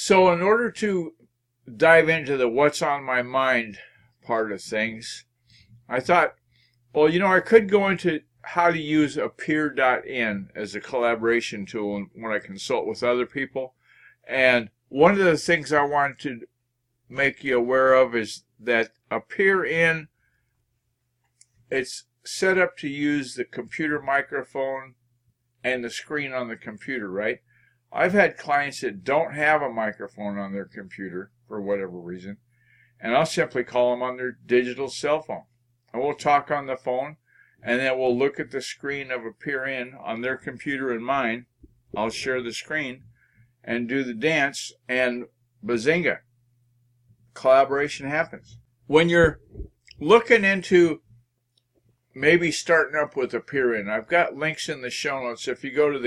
So in order to dive into the what's on my mind part of things, I thought, well, I could go into how to use Appear.in as a collaboration tool when I consult with other people. And one of the things I wanted to make you aware of is that Appear.in, it's set up to use the computer microphone and the screen on the computer, right? I've had clients that don't have a microphone on their computer for whatever reason, and I'll simply call them on their digital cell phone. And we'll talk on the phone, and then we'll look at the screen of Appear.in on their computer and mine. I'll share the screen and do the dance, and bazinga, collaboration happens. When you're looking into maybe starting up with Appear.in, I've got links in the show notes. If you go to the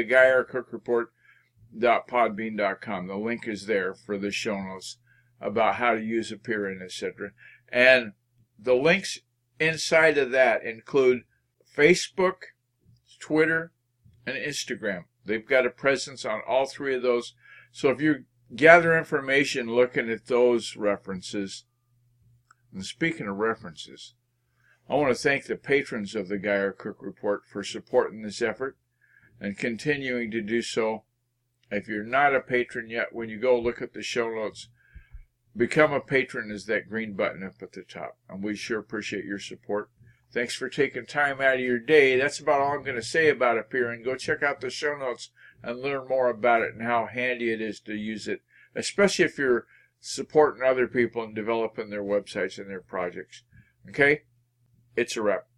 GuyRCookReport.podbean.com, the link is there for the show notes about how to use Appear.in, etc. And the links inside of that include Facebook, Twitter, and Instagram. They've got a presence on all three of those. So if you gather information looking at those references, and speaking of references, I want to thank the patrons of the Guy R. Cook Report for supporting this effort and continuing to do so. If you're not a patron yet, when you go look at the show notes, become a patron is that green button up at the top. And we sure appreciate your support. Thanks for taking time out of your day. That's about all I'm going to say about Appear.in. Go check out the show notes and learn more about it and how handy it is to use it, especially if you're supporting other people and developing their websites and their projects. Okay? It's a wrap.